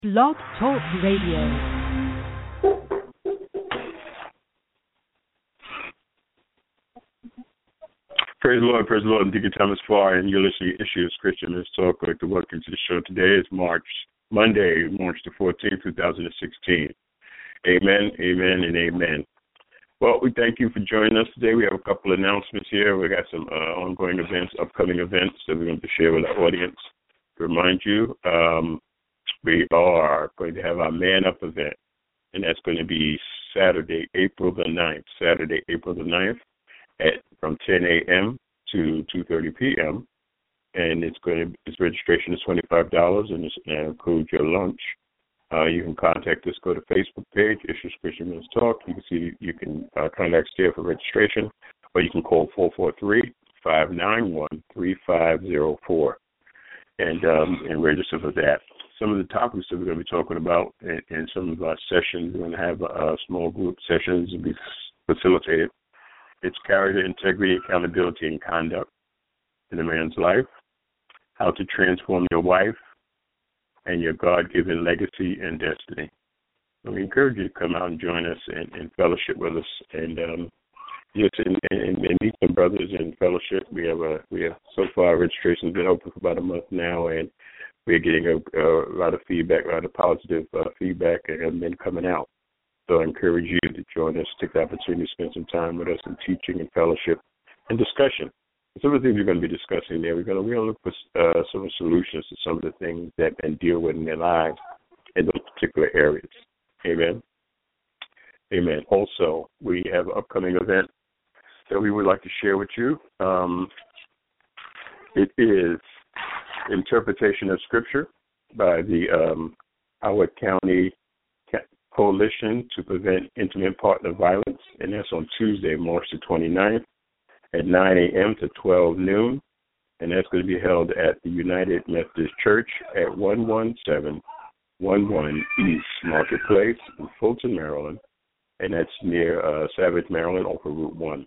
Blog Talk Radio. Praise the Lord. I'm Deacon Thomas Farr, and you're listening to Issues Christian Men's Talk. I'd like to welcome to the show today. It's Monday, March the 14th, 2016. Amen, amen, and amen. Well, we thank you for joining us today. We have a couple announcements here. We got some ongoing events, upcoming events that we're going to share with our audience. To remind you, we are going to have our Man Up event, and that's going to be Saturday, April the 9th, from 10 a.m. to 2:30 p.m. And its registration is $25, and it includes your lunch. You can contact us. Go to Facebook page, Issues Christian Men's Talk. You can contact us there for registration, or you can call 443-591-3504 and register for that. Some of the topics that we're going to be talking about in some of our sessions, we're going to have small group sessions to be facilitated. It's character, integrity, accountability, and conduct in a man's life, how to transform your wife, and your God-given legacy and destiny. So we encourage you to come out and join us and fellowship with us, and meet some brothers in fellowship. We have so far registration's been open for about a month now, and we're getting a lot of feedback, a lot of positive feedback, and men coming out. So I encourage you to join us, take the opportunity to spend some time with us in teaching and fellowship and discussion. Some of the things we're going to be discussing there, we're going to look for some solutions to some of the things that men deal with in their lives in those particular areas. Amen. Amen. Also, we have an upcoming event that we would like to share with you. It is Interpretation of Scripture by the Howard County Coalition to Prevent Intimate Partner Violence, and that's on Tuesday, March the 29th at 9 a.m. to 12 noon, and that's going to be held at the United Methodist Church at 11711 East Marketplace in Fulton, Maryland, and that's near Savage, Maryland, off of Route 1.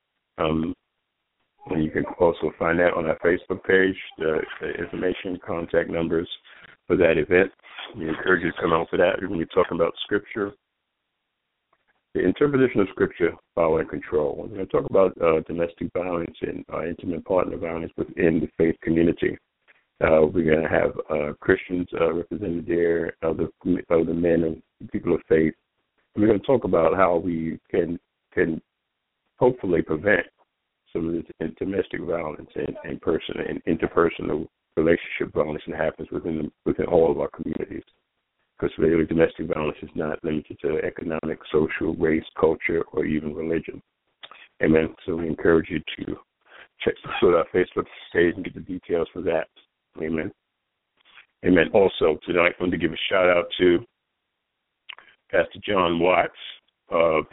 And you can also find that on our Facebook page, the information, contact numbers for that event. We encourage you to come out for that. We're going to be talking about Scripture, the interpretation of Scripture, power and control. We're going to talk about domestic violence and intimate partner violence within the faith community. We're going to have Christians represented there, other men and people of faith. And we're going to talk about how we can hopefully prevent some of this domestic violence and interpersonal relationship violence that happens within all of our communities. Because really, domestic violence is not limited to economic, social, race, culture, or even religion. Amen. So we encourage you to check our Facebook page and get the details for that. Amen. Amen. Also, tonight, I want to give a shout out to Pastor John Watts of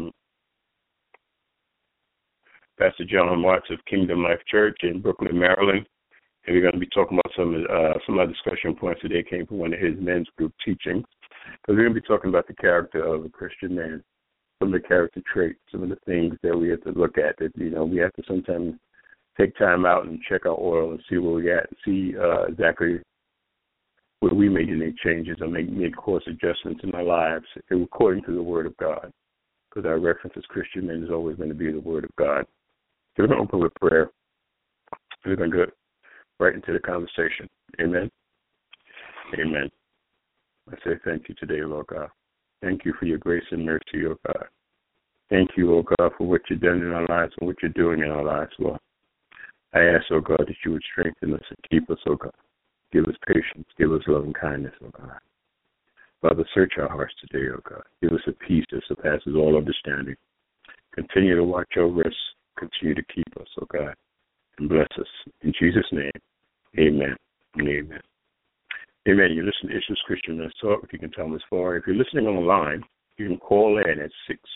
Kingdom Life Church in Brooklyn, Maryland. And we're going to be talking about some of our discussion points today came from one of his men's group teachings. Because we're going to be talking about the character of a Christian man, some of the character traits, some of the things that we have to look at. That we have to sometimes take time out and check our oil and see where we're at, and see exactly where we may need changes or make course adjustments in our lives according to the Word of God. Because our reference as Christian men is always going to be the Word of God. So we're going to open with prayer. We're going to go right into the conversation. Amen. Amen. I say thank you today, Lord God. Thank you for your grace and mercy, oh God. Thank you, oh God, for what you've done in our lives and what you're doing in our lives, Lord. I ask, oh God, that you would strengthen us and keep us, oh God. Give us patience. Give us love and kindness, oh God. Father, search our hearts today, oh God. Give us a peace that surpasses all understanding. Continue to watch over us. Continue to keep us, oh God. And bless us. In Jesus' name, amen and amen. Amen. You listen to Issues Christian Men's Talk. If you can tell me as far. If you're listening on the line, you can call in at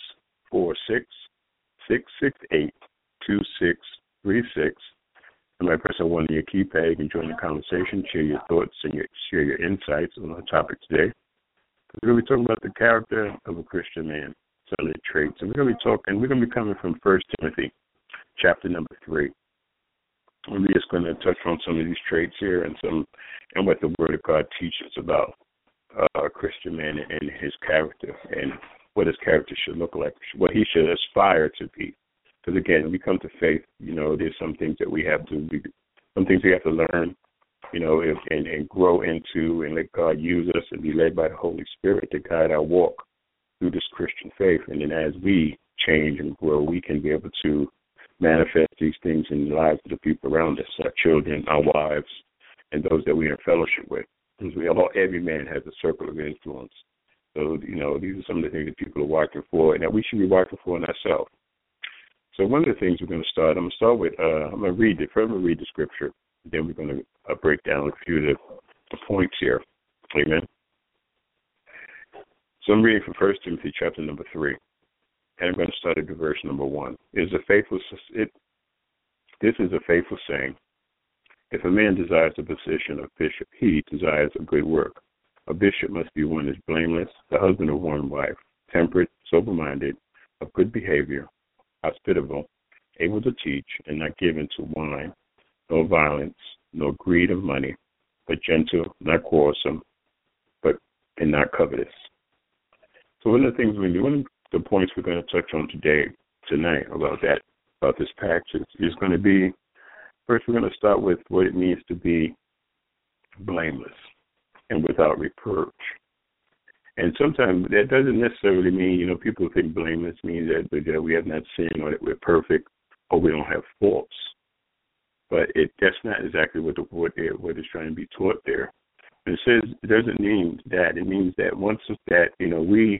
646-668-2636. And by pressing one of your keypad, you can join the conversation, share your thoughts, and share your insights on our topic today. We're going to be talking about the character of a Christian man, some of the traits. And we're going to be coming from 1 Timothy, chapter number 3. We're just going to touch on some of these traits here and what the Word of God teaches about a Christian man and his character and what his character should look like, what he should aspire to be. Because again, when we come to faith, there's some things that we have to learn, and grow into, and let God use us and be led by the Holy Spirit to guide our walk through this Christian faith. And then as we change and grow, we can be able to manifest these things in the lives of the people around us, our children, our wives, and those that we're in fellowship with. Because every man has a circle of influence. So, these are some of the things that people are watching for and that we should be watching for in ourselves. So one of the things we're going to start, I'm going to read the scripture. Then we're going to break down a few of the points here. Amen. So I'm reading from 1 Timothy chapter number 3. And I'm going to start at verse number 1. This is a faithful saying. If a man desires the position of bishop, he desires a good work. A bishop must be one who is blameless, the husband of one wife, temperate, sober-minded, of good behavior, hospitable, able to teach, and not given to wine, nor violence, nor greed of money, but gentle, not quarrelsome, and not covetous. So one of the things one of the points we're going to touch on tonight about this passage is going to be, first we're going to start with what it means to be blameless and without reproach. And sometimes that doesn't necessarily mean, people think blameless means that we have not sinned or that we're perfect or we don't have faults. But that's not exactly what is trying to be taught there. And it says it doesn't mean that. It means that once that, we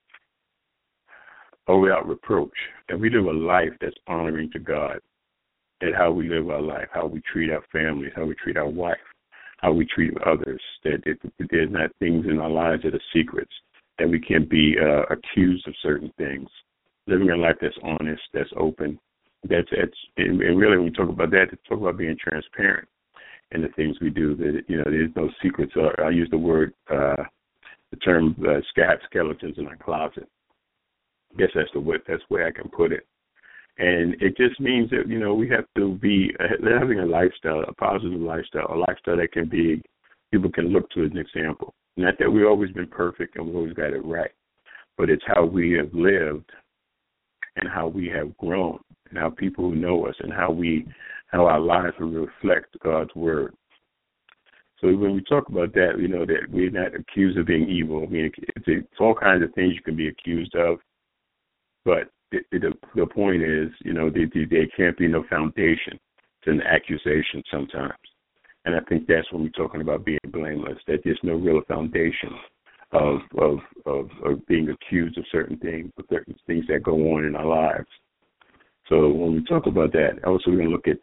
are without reproach, and we live a life that's honoring to God, and how we live our life, how we treat our families, how we treat our wife, how we treat others, that there's not things in our lives that are secrets, that we can't be accused of certain things. Living a life that's honest, that's open, and really when we talk about that, it's talk about being transparent in the things we do. That there's no secrets. I use the term skeletons in our closet. I guess that's the way I can put it. And it just means that, we have to be having a lifestyle, a positive lifestyle, a lifestyle that people can look to as an example. Not that we've always been perfect and we've always got it right, but it's how we have lived and how we have grown and how people know us and how our lives will reflect God's word. So when we talk about that, we know that we're not accused of being evil. I mean, it's all kinds of things you can be accused of, but the point is, there can't be no foundation to an accusation sometimes. And I think that's when we're talking about being blameless, that there's no real foundation of being accused of certain things that go on in our lives. So when we talk about that, also we're going to look at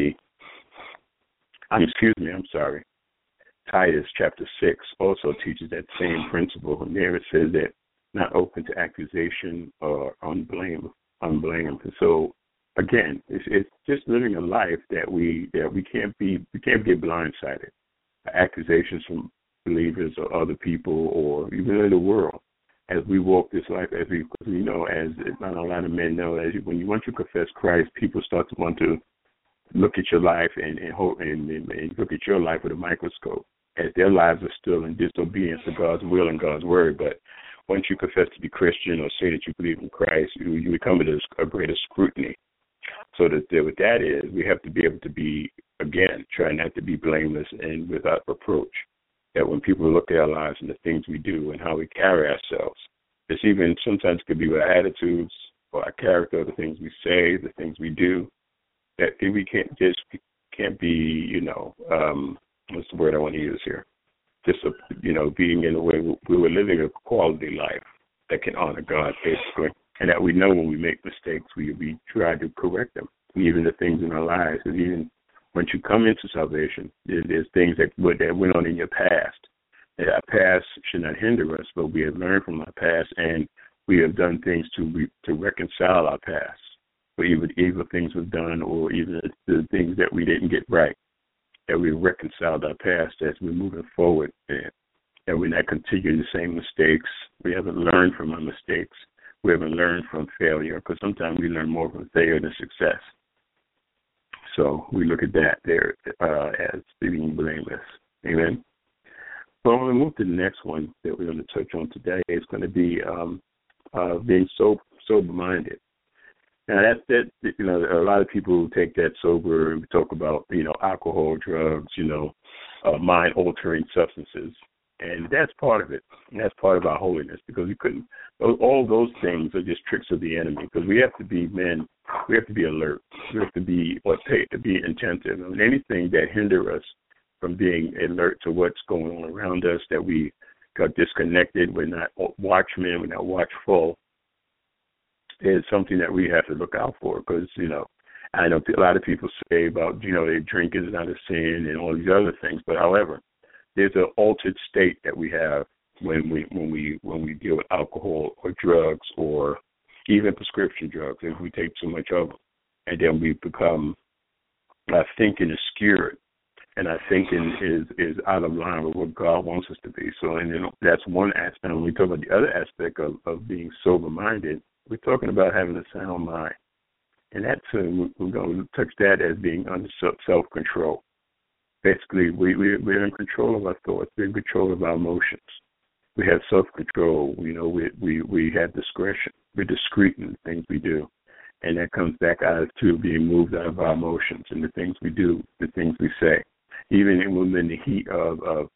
Titus chapter 6 also teaches that same principle. And there it says that not open to accusation or unblame. And so again, it's just living a life that we can't get blindsided. Accusations from believers or other people or even in the world as we walk this life, because we know, as not a lot of men know, once you confess Christ, people start to want to look at your life and look at your life with a microscope, as their lives are still in disobedience to God's will and God's word. But once you confess to be Christian or say that you believe in Christ, you become under a greater scrutiny. So what that is, we have to be able to be, again, try not to be blameless and without reproach. That when people look at our lives and the things we do and how we carry ourselves, it's even sometimes could be our attitudes or our character, the things we say, the things we do, that we can't be, what's the word I want to use here? Just, being in a way we were living a quality life that can honor God, basically. And that we know when we make mistakes, we try to correct them. Even the things in our lives, and even once you come into salvation, there's things that went on in your past. And our past should not hinder us, but we have learned from our past, and we have done things to reconcile our past. Or even evil things we've done, or even the things that we didn't get right, that we reconciled our past as we're moving forward, and that we're not continuing the same mistakes. We haven't learned from our mistakes. We haven't learned from failure, because sometimes we learn more from failure than success. So we look at that there as being blameless. Amen. So I'm going to move to the next one that we're going to touch on today. It's going to be being sober-minded. Now, that a lot of people take that sober and talk about, alcohol, drugs, mind-altering substances. And that's part of it. And that's part of our holiness, because all those things are just tricks of the enemy, because we have to be men. We have to be alert. We have to be attentive. And anything that hinders us from being alert to what's going on around us, that we got disconnected, we're not watchmen, we're not watchful, is something that we have to look out for. Because, I know a lot of people say about, they drink is not a sin and all these other things. But however, there's an altered state that we have when we deal with alcohol or drugs, or even prescription drugs, if we take too much of them. And then we become, our thinking is skewed, and our thinking is out of line with what God wants us to be. So, and that's one aspect. When we talk about the other aspect of being sober-minded, we're talking about having a sound mind. And that's, we're going to touch that as being under self-control. Basically, we're in control of our thoughts. We're in control of our emotions. We have self-control. We have discretion. We're discreet in the things we do. And that comes back out to being moved out of our emotions and the things we do, the things we say. Even within the heat of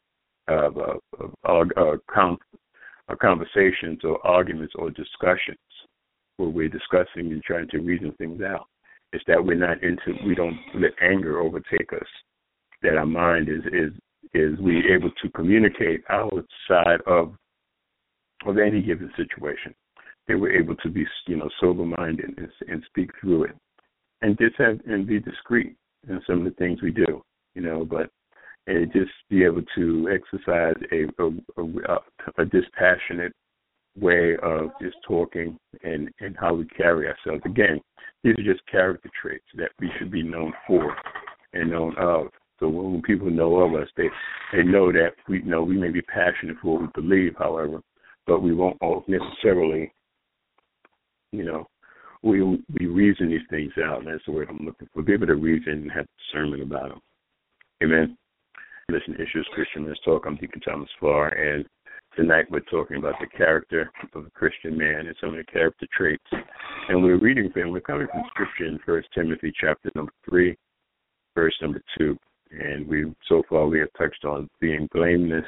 conversations or arguments or discussions, where we're discussing and trying to reason things out. It's that we don't let anger overtake us. That our mind is we able to communicate our side of any given situation. That we're able to be, sober-minded and speak through it, and be discreet in some of the things we do, and just be able to exercise a dispassionate way of just talking and how we carry ourselves. Again, these are just character traits that we should be known for and known of. So when people know of us, they know that we may be passionate for what we believe, however, but we won't necessarily, we reason these things out, and that's the word I'm looking for. Be able to reason and have discernment about them. Amen. Listen to Issues Christian Men's Talk. I'm Deacon Thomas Farr, and tonight we're talking about the character of a Christian man and some of the character traits. And we're coming from Scripture in 1 Timothy chapter number 3, verse number 2. And we have touched on being blameless,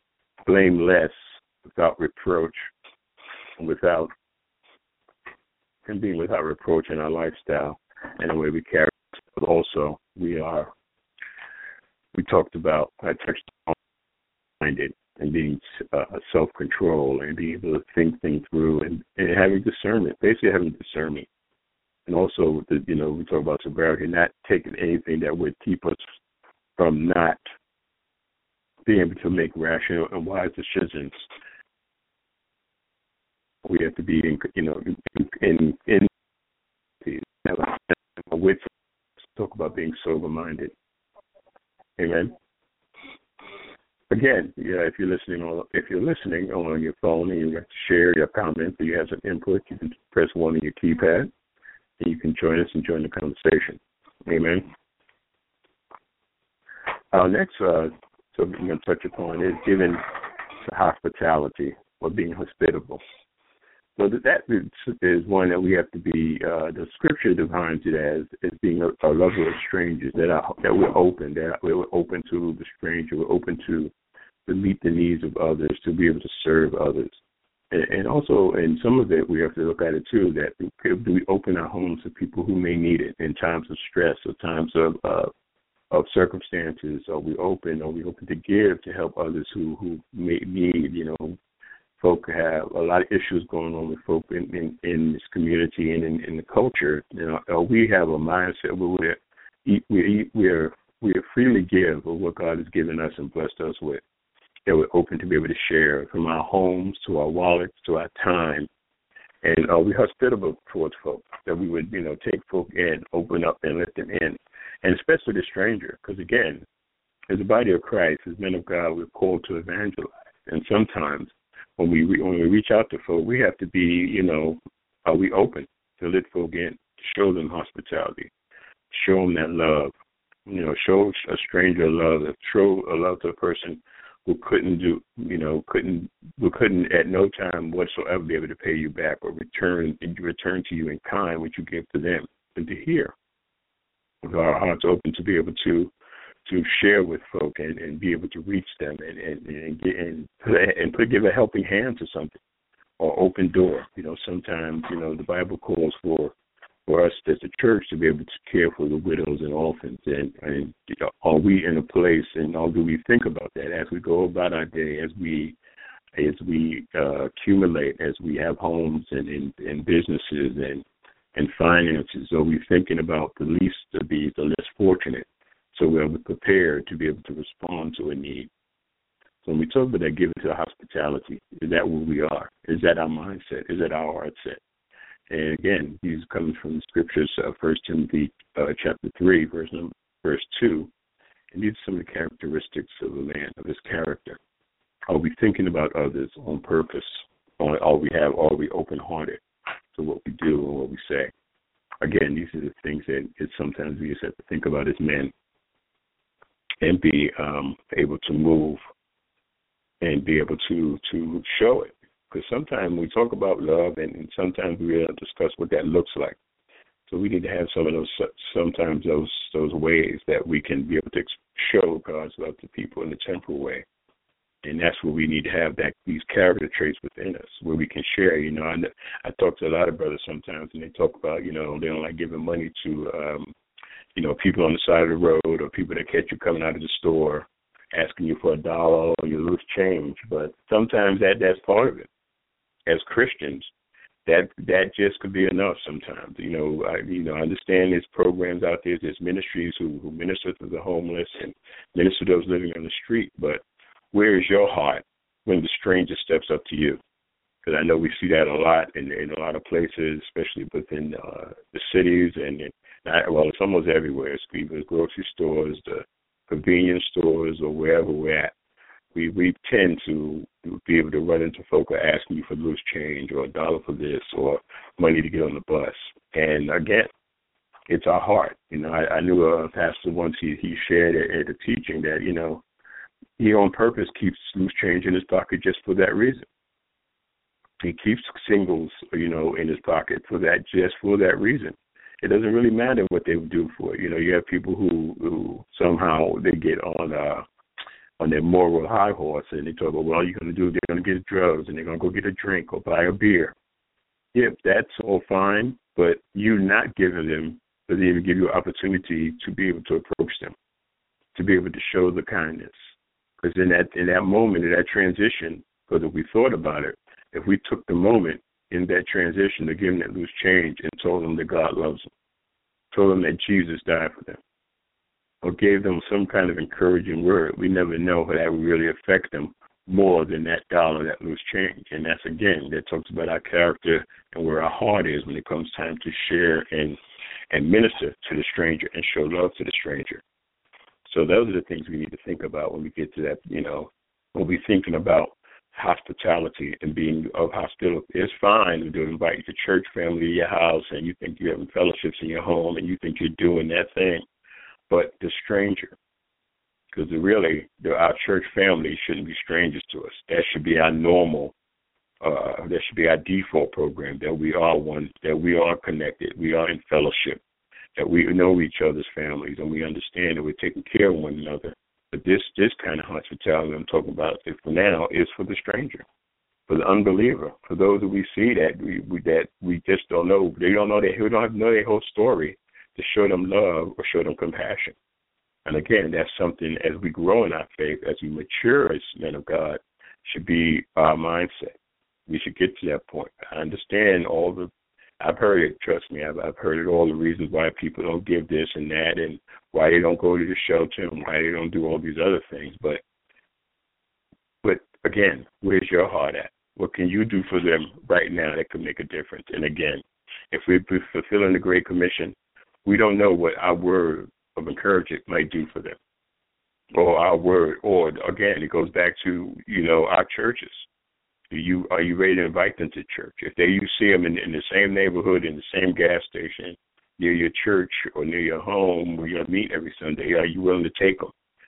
without reproach, and being without reproach in our lifestyle and the way we carry ourselves. But also, I touched on minded and being self-control and being able to think things through and having discernment, basically having discernment. And also, we talk about sobriety, not taking anything that would keep us from not being able to make rational and wise decisions. We have to be with talk about being sober-minded. Amen. Again, if you're listening on your phone and you have to share your comments or you have some input, you can press 1 on your keypad and you can join us and join the conversation. Amen. Our next subject we're going to touch upon is giving hospitality or being hospitable. So that is one that we have to be. The Scripture defines it as being a lover of strangers. That we're open. That we're open to the stranger. We're open to meet the needs of others, to be able to serve others, and also in some of it we have to look at it too. That do we open our homes to people who may need it in times of stress or times of circumstances? Are we open to give to help others who may need? Folk have a lot of issues going on with folk in this community and in the culture. We have a mindset where we freely give of what God has given us and blessed us with. That we're open to be able to share from our homes to our wallets to our time, and we're hospitable towards folk. That we would take folk in, open up and let them in, and especially the stranger, because again, as the body of Christ, as men of God, we're called to evangelize, and sometimes when we reach out to folk, we have to be, are we open to let folk in, to show them hospitality, show them that love, show a stranger love, show a love to a person who couldn't at no time whatsoever be able to pay you back or return to you in kind what you gave to them, and to hear with our hearts open to be able to share with folk and be able to reach them and give a helping hand to something or open door. Sometimes the Bible calls for us as a church to be able to care for the widows and orphans, and are we in a place, and how do we think about that as we go about our day, as we accumulate, as we have homes and businesses and finances? Are we thinking about the least of these, the less fortunate, so we're prepared to be able to respond to a need? So when we talk about that, giving to hospitality, is that where we are? Is that our mindset? Is that our heart set? And again, these coming from the scriptures, 1 Timothy chapter 3, verse 2. And these are some of the characteristics of a man, of his character. Are we thinking about others on purpose? Are we open-hearted to what we do and what we say? Again, these are the things that sometimes we just have to think about as men and be able to move and be able to show it. Because sometimes we talk about love, and sometimes we don't discuss what that looks like. So we need to have some of those, sometimes those ways that we can be able to show God's love to people in a temporal way. And that's where we need to have these character traits within us, where we can share. I talk to a lot of brothers sometimes, and they talk about, they don't like giving money to, people on the side of the road, or people that catch you coming out of the store asking you for $1 or you lose change. But sometimes that's part of it. As Christians, that just could be enough sometimes. I understand there's programs out there, there's ministries who minister to the homeless and minister to those living on the street, but where is your heart when the stranger steps up to you? Because I know we see that a lot in a lot of places, especially within the cities, it's almost everywhere. It's even the grocery stores, the convenience stores, or wherever we're at. We tend to be able to run into folk who are asking you for loose change or $1 for this or money to get on the bus. And again, it's our heart. I knew a pastor once, he shared at a teaching that, he on purpose keeps loose change in his pocket just for that reason. He keeps singles, in his pocket just for that reason. It doesn't really matter what they would do for it. You have people who somehow they get on their moral high horse, and they talk about, well, all you're going to do, they're going to get drugs, and they're going to go get a drink or buy a beer. Yeah, that's all fine, but you're not giving them, doesn't even give you an opportunity to be able to approach them, to be able to show the kindness. Because in that moment, in that transition, because if we thought about it, if we took the moment in that transition to give them that loose change and told them that God loves them, told them that Jesus died for them, or gave them some kind of encouraging word, we never know how that would really affect them more than that dollar, that loose change. And that's, again, that talks about our character and where our heart is when it comes time to share and minister to the stranger and show love to the stranger. So those are the things we need to think about when we get to that, when we're thinking about hospitality and being of hospitality. It's fine to invite your church family to your house and you think you're having fellowships in your home and you think you're doing that thing. But the stranger, because our church family shouldn't be strangers to us. That should be our normal, that should be our default program, that we are one, that we are connected, we are in fellowship, that we know each other's families, and we understand that we're taking care of one another. But this kind of hospitality I'm talking about for now is for the stranger, for the unbeliever, for those that we see that we just don't know. They don't know we don't have to know their whole story to show them love or show them compassion. And again, that's something as we grow in our faith, as we mature as men of God, should be our mindset. We should get to that point. I understand I've heard it, trust me, I've heard all the reasons why people don't give this and that and why they don't go to the shelter and why they don't do all these other things. But again, where's your heart at? What can you do for them right now that could make a difference? And again, if we're fulfilling the Great Commission, we don't know what our word of encouragement might do for them. Or our word, or again, it goes back to, our churches. Are you ready to invite them to church? If you see them in the same neighborhood, in the same gas station, near your church or near your home where you're meeting every Sunday, are you willing to take them?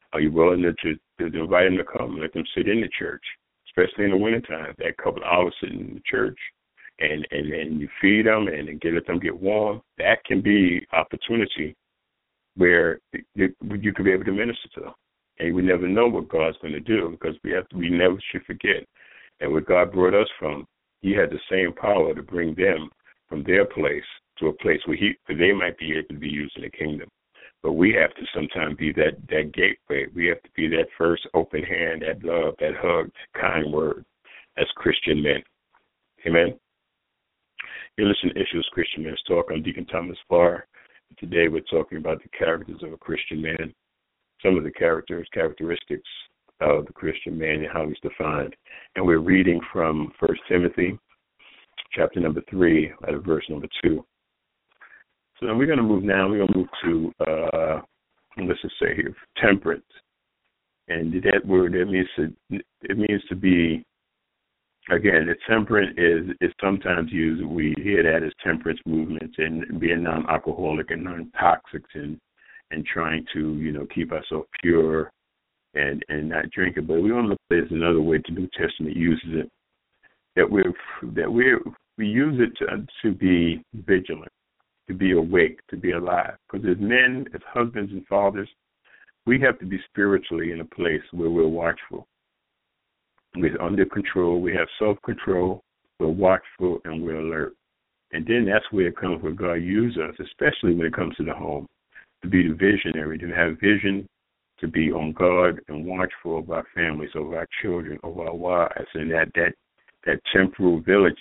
Are you willing to invite them to come and let them sit in the church, especially in the wintertime, that couple of hours sitting in the church, and you feed them and let them get warm? That can be opportunity where you could be able to minister to them. And we never know what God's going to do, because we never should forget that where God brought us from, He had the same power to bring them from their place to a place where they might be able to be used in the kingdom. But we have to sometimes be that gateway. We have to be that first open hand, that love, that hug, that kind word as Christian men. Amen. You're listening to Issues Christian Men's Talk. I'm Deacon Thomas Barr. Today we're talking about the characters of a Christian man, some of the characteristics of the Christian man and how he's defined. And we're reading from 1 Timothy chapter number 3, verse number 2. So then we're going to move to, let's just say here, temperance. And that word, it means to be, again, the temperate is sometimes used, we hear that as temperance movements and being non-alcoholic and non-toxic and trying to, keep ourselves pure and not drink it. But we want to look at this another way the New Testament uses it, that we use it to be vigilant, to be awake, to be alive. Because as men, as husbands and fathers, we have to be spiritually in a place where we're watchful. We're under control. We have self-control. We're watchful and we're alert. And then that's where it comes where God uses us, especially when it comes to the home, to be the visionary, to have vision, to be on guard and watchful of our families, of our children, of our wives, and that temporal village,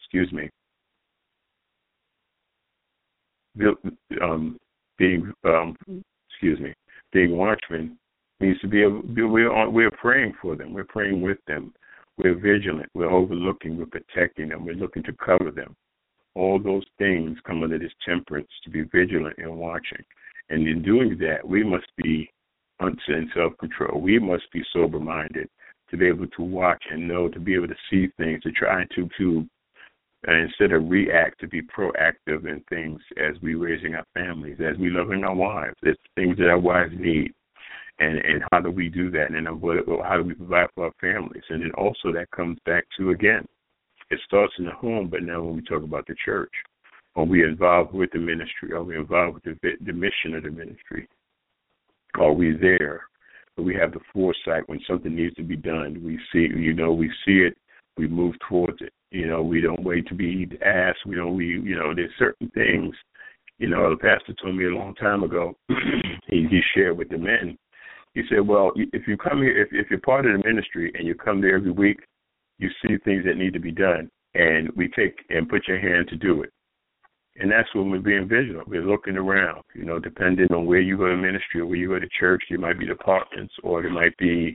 being watchmen means to we're praying for them. We're praying with them. We're vigilant. We're overlooking. We're protecting them. We're looking to cover them. All those things come under this temperance, to be vigilant and watching. And in doing that, we must be in self-control. We must be sober-minded to be able to watch and know, to be able to see things, to try to instead of react, to be proactive in things as we raising our families, as we loving our wives. There's things that our wives need. And how do we do that? And how do we provide for our families? And then also that comes back to, again, it starts in the home, but now when we talk about the church, are we involved with the ministry? Are we involved with the mission of the ministry? Are we there? But we have the foresight when something needs to be done. We see it, we move towards it. We don't wait to be asked. There's certain things. The pastor told me a long time ago, he shared with the men. He said, well, if you come here, if you're part of the ministry and you come there every week, you see things that need to be done, and we take and put your hand to do it. And that's when we're being vigilant. We're looking around, depending on where you go to ministry or where you go to church. There might be departments, or there might be,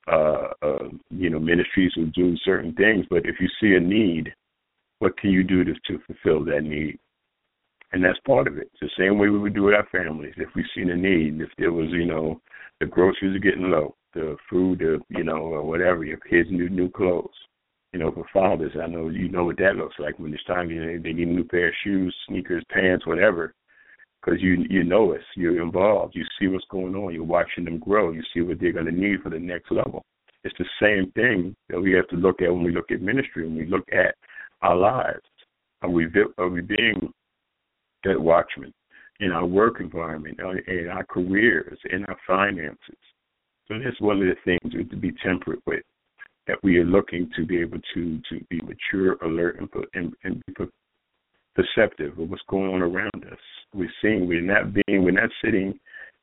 ministries who do certain things. But if you see a need, what can you do to fulfill that need? And that's part of it. It's the same way we would do with our families. If we seen a need, if there was, the groceries are getting low, the food, or whatever, your kids need new clothes. For fathers, I know what that looks like when it's time they need a new pair of shoes, sneakers, pants, whatever, because you know us, you're involved, you see what's going on, you're watching them grow, you see what they're going to need for the next level. It's the same thing that we have to look at when we look at ministry, when we look at our lives. Are we being that watchman in our work environment, in our careers, in our finances? So that's one of the things we have to be temperate with, that we are looking to be able to be mature, alert, and be perceptive of what's going on around us. We're seeing, we're not sitting,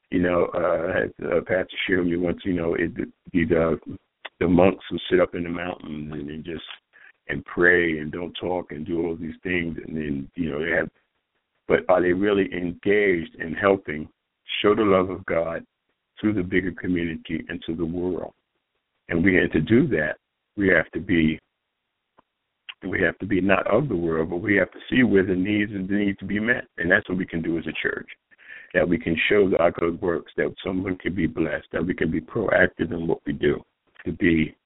as Pastor shared me once, the monks who sit up in the mountains and pray and don't talk and do all these things, and then, but are they really engaged in helping show the love of God to the bigger community and to the world? And to do that, we have to be not of the world, but we have to see where the needs need to be met. And that's what we can do as a church, that we can show our good works, that someone can be blessed, that we can be proactive in what we do, to be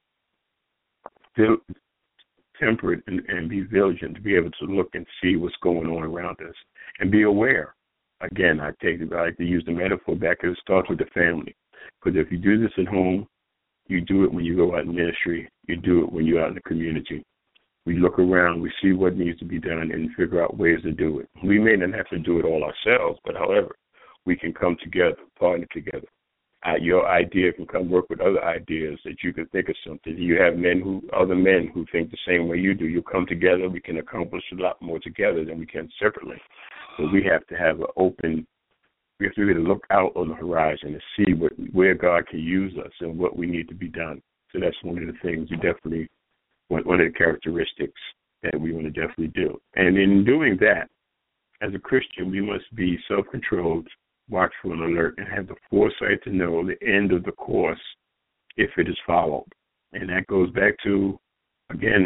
temperate and be vigilant, to be able to look and see what's going on around us and be aware. Again, I like to use the metaphor back. It starts with the family. Because if you do this at home, you do it when you go out in ministry, you do it when you're out in the community. We look around, we see what needs to be done, and figure out ways to do it. We may not have to do it all ourselves, but however, we can come together, partner together. Your idea can come work with other ideas that you can think of something. You have other men who think the same way you do. You come together, we can accomplish a lot more together than we can separately. But we have to have we have to really look out on the horizon and see where God can use us and what we need to be done. So that's one of the things one of the characteristics that we want to definitely do. And in doing that, as a Christian, we must be self-controlled, watchful, and alert, and have the foresight to know the end of the course if it is followed. And that goes back to, again,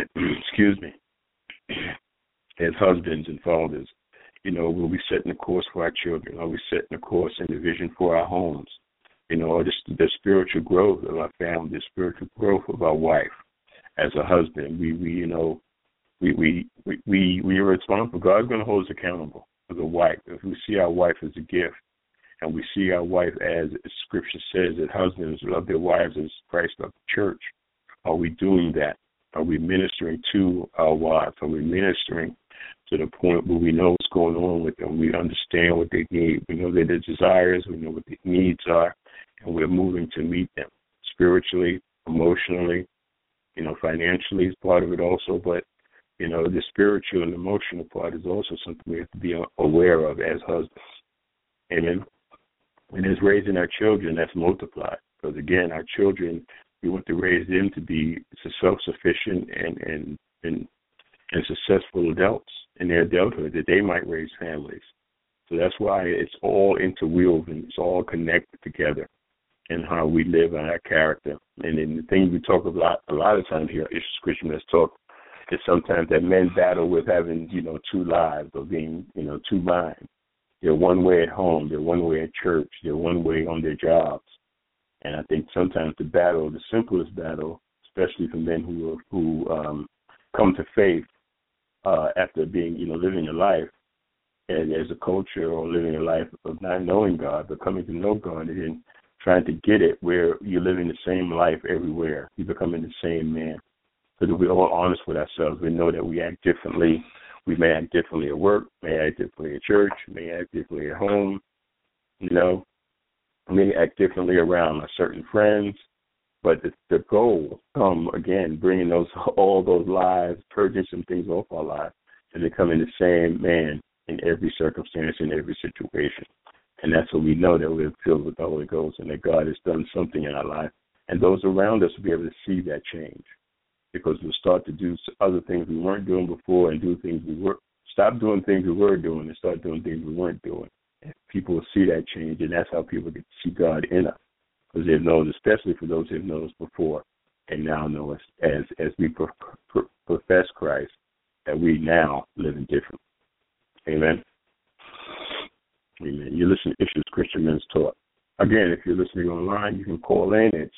as husbands and fathers, will we setting the course for our children? Are we setting the course and the vision for our homes? Or the spiritual growth of our family, the spiritual growth of our wife as a husband. We are responsible. God's going to hold us accountable as a wife. If we see our wife as a gift, and we see our wife as Scripture says that husbands love their wives as Christ loved the church, are we doing that? Are we ministering to our wives? Are we ministering to the point where we know what's going on with them? We understand what they need. We know their desires. We know what their needs are, and we're moving to meet them spiritually, emotionally, financially is part of it also. But, the spiritual and emotional part is also something we have to be aware of as husbands. Amen. And as raising our children, that's multiplied. Because, again, our children, we want to raise them to be self-sufficient and successful adults in their adulthood, that they might raise families. So that's why it's all interwoven. It's all connected together in how we live and our character. And then the thing we talk a lot of times here, Issues Christian Men's Talk, is sometimes that men battle with having, two lives or being, two minds. They're one way at home, they're one way at church, they're one way on their jobs. And I think sometimes the simplest battle, especially for men who come to faith after being, living a life and as a culture, or living a life of not knowing God, but coming to know God and then trying to get it where you're living the same life everywhere. You're becoming the same man. Because if we're all honest with ourselves, we know that we act differently. We may act differently at work, may act differently at church, may act differently at home, may act differently around our certain friends. But the goal, again, bringing all those lives, purging some things off our lives, and becoming the same man in every circumstance, in every situation. And that's what we know, that we're filled with the Holy Ghost and that God has done something in our life. And those around us will be able to see that change, because we'll start to do other things we weren't doing before and stop doing things we were doing and start doing things we weren't doing. And people will see that change, and that's how people get to see God in us, because they've known, especially for those who have known us before and now know us as we profess Christ, that we now live in different. Amen. Amen. You listen to Issues Christian Men's Talk. Again, if you're listening online, you can call in at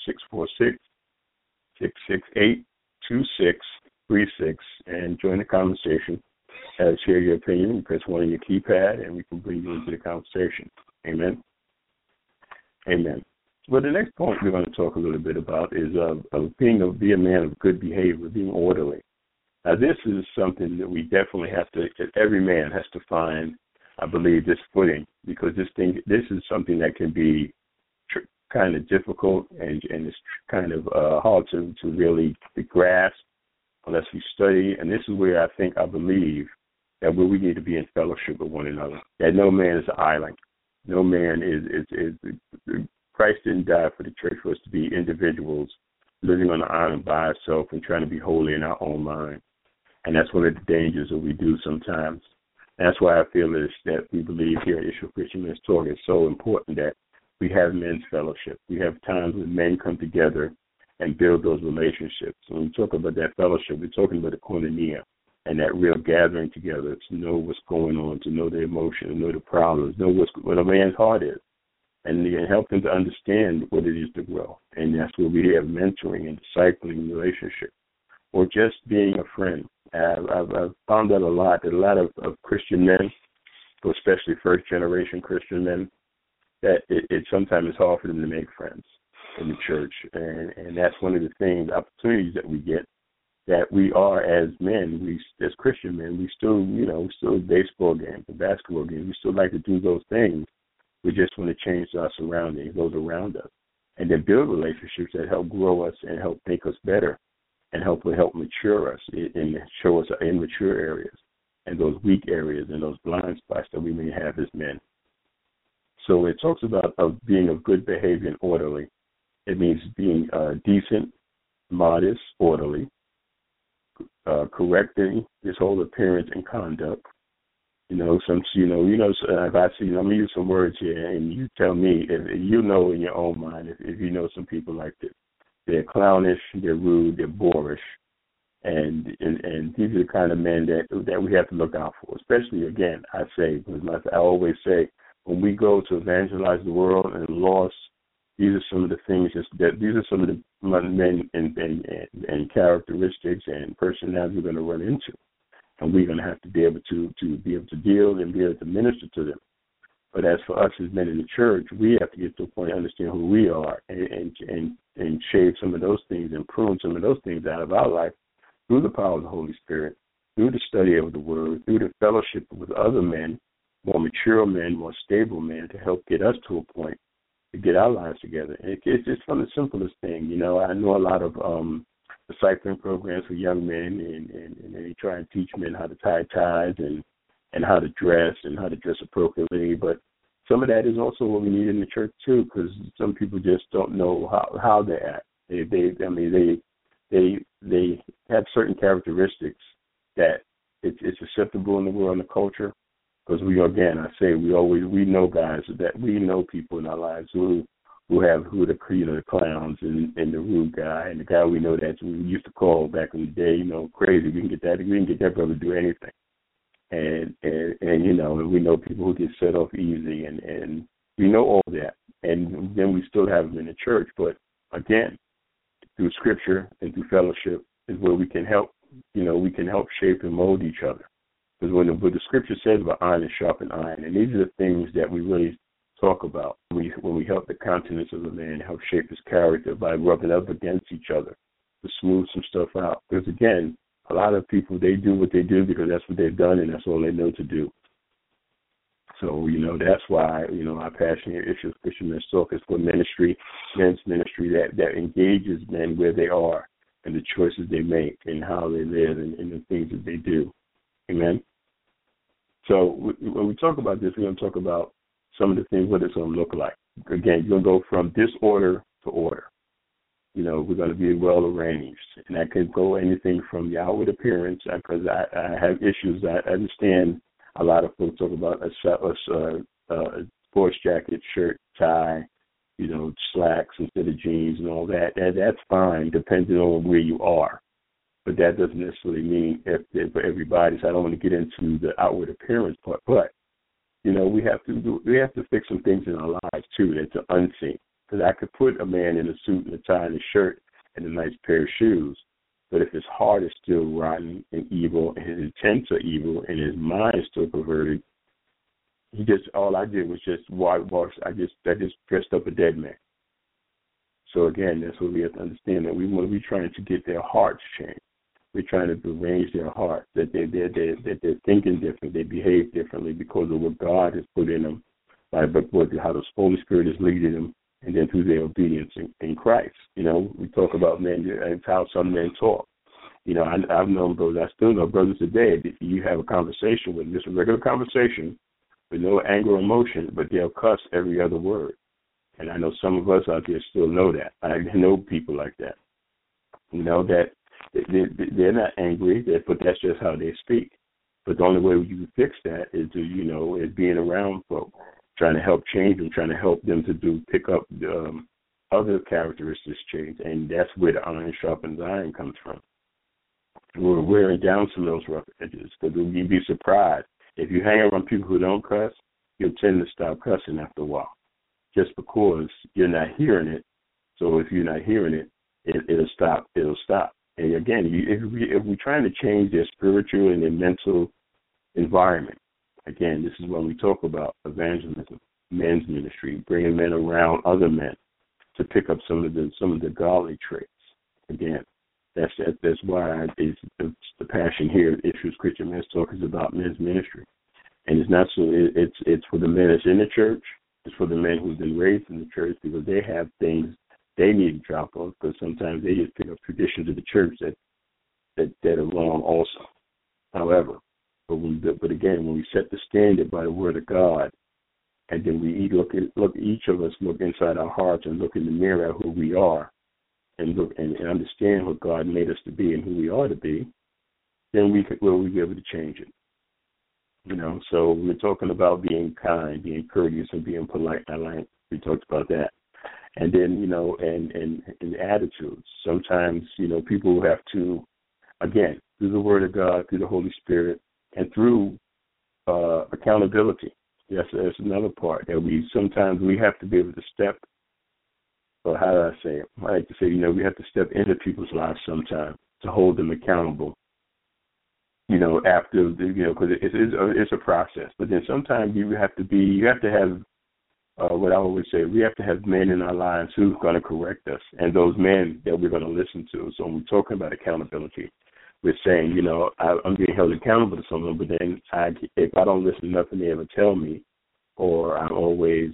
646-668-2636 and join the conversation. Share your opinion. Press one on your keypad, and we can bring you into the conversation. Amen. Amen. Well, the next point we're going to talk a little bit about is being a man of good behavior, being orderly. Now, this is something that we definitely every man has to find, I believe, this footing, because this is something that can be kind of difficult and it's kind of hard to really grasp unless we study. And this is where I believe that where we need to be in fellowship with one another. That no man is an island. No man is Christ didn't die for the church for us to be individuals living on an island by ourselves and trying to be holy in our own mind. And that's one of the dangers that we do sometimes. And that's why I feel that we believe here at Issue Christian Men's Talk is so important that we have men's fellowship. We have times when men come together and build those relationships. When we talk about that fellowship, we're talking about the koinonia and that real gathering together to know what's going on, to know the emotion, to know the problems, know what a man's heart is, and help them to understand what it is to grow. And that's where we have mentoring and discipling relationship, or just being a friend. I've found that a lot. That a lot of Christian men, especially first-generation Christian men, that it sometimes is hard for them to make friends. in the church, and that's one of the things, opportunities that we get, that we are as men, as Christian men, we still, still baseball games and basketball games, we still like to do those things. We just want to change our surroundings, those around us, and then build relationships that help grow us and help make us better, and help mature us and show us our immature areas and those weak areas and those blind spots that we may have as men. So it talks about being of good behavior and orderly. It means being decent, modest, orderly, correcting his whole appearance and conduct. If I see, I'm gonna use some words here, and you tell me if you know in your own mind if you know some people like this. They're clownish, they're rude, they're boorish, and these are the kind of men that we have to look out for. Especially, again, I always say, when we go to evangelize the world and lost, these are some of the things these are some of the men and characteristics and personalities we're going to run into, and we're going to have to be able to deal and be able to minister to them. But as for us as men in the church, we have to get to a point to understand who we are and shave some of those things and prune some of those things out of our life through the power of the Holy Spirit, through the study of the Word, through the fellowship with other men, more mature men, more stable men, to help get us to a point to get our lives together. And it's just from the simplest thing. I know a lot of discipling programs for young men, and they try and teach men how to tie ties and how to dress and how to dress appropriately. But some of that is also what we need in the church too, because some people just don't know how they act. They have certain characteristics that it's acceptable in the world and the culture. Because we know guys that we know people in our lives who are the clowns and the rude guy, and the guy we know that we used to call back in the day, crazy. We can get that brother to do anything. And we know people who get set off easy, and we know all that. And then we still have them in the church. But again, through Scripture and through fellowship is where we can help. We can help shape and mold each other. Because what the Scripture says about iron and sharpen iron, and these are the things that we really talk about when we help the countenance of a man, help shape his character by rubbing up against each other to smooth some stuff out. Because again, a lot of people, they do what they do because that's what they've done and that's all they know to do. So, that's why, our passionate issue of Christian Men's Talk is for ministry, men's ministry that engages men where they are and the choices they make and how they live and the things that they do. Amen. So when we talk about this, we're going to talk about some of the things, what it's going to look like. Again, you're going to go from disorder to order. We're going to be well arranged. And that can go anything from the outward appearance, because I have issues. I understand a lot of folks talk about a sports jacket, shirt, tie, slacks instead of jeans and all that. And that's fine, depending on where you are. But that doesn't necessarily mean for everybody. So I don't want to get into the outward appearance part. But we have to fix some things in our lives too that's unseen. Because I could put a man in a suit and a tie and a shirt and a nice pair of shoes, but if his heart is still rotten and evil, and his intents are evil, and his mind is still perverted, all I did was just whitewash. I just dressed up a dead man. So again, that's what we have to understand, that we're trying to get their hearts changed. We're trying to arrange their heart, that they're thinking different, they behave differently because of what God has put in them, how the Holy Spirit is leading them, and then through their obedience in Christ. We talk about men and how some men talk. I've known brothers, I still know brothers today, that you have a conversation with them, just a regular conversation with no anger or emotion, but they'll cuss every other word. And I know some of us out there still know that. I know people like that. That they're not angry, but that's just how they speak. But the only way you can fix that is is being around folks, trying to help change them, trying to help them to pick up other characteristics change. And that's where the iron sharpens iron comes from. We're wearing down some of those rough edges, because you'd be surprised. If you hang around people who don't cuss, you'll tend to stop cussing after a while, just because you're not hearing it. So if you're not hearing it, it'll stop. It'll stop. And again, if we're trying to change their spiritual and their mental environment, again, this is when we talk about evangelism, men's ministry, bringing men around other men, to pick up some of the godly traits. Again, that's why it's the passion here. Issues Christian Men's Talk is about men's ministry, and it's not so. It's for the men that's in the church. It's for the men who've been raised in the church, because they have things they need to drop off, because sometimes they just pick up traditions of the church that are wrong also. However, but again, when we set the standard by the Word of God, and then each of us look inside our hearts and look in the mirror at who we are, and look and understand what God made us to be and who we are to be, then we'll be able to change it. So we're talking about being kind, being courteous, and being polite. We talked about that. And then, and attitudes. Sometimes, people have to, again, through the Word of God, through the Holy Spirit, and through accountability. That's another part that we have to be able to step. Or how do I say it? I like to say, we have to step into people's lives sometimes to hold them accountable. After because it's a process. But then sometimes you have to have what I always say, we have to have men in our lives who are going to correct us, and those men that we're going to listen to. So when we're talking about accountability, we're saying, I'm being held accountable to someone, but then if I don't listen to nothing they ever tell me, or I'm always,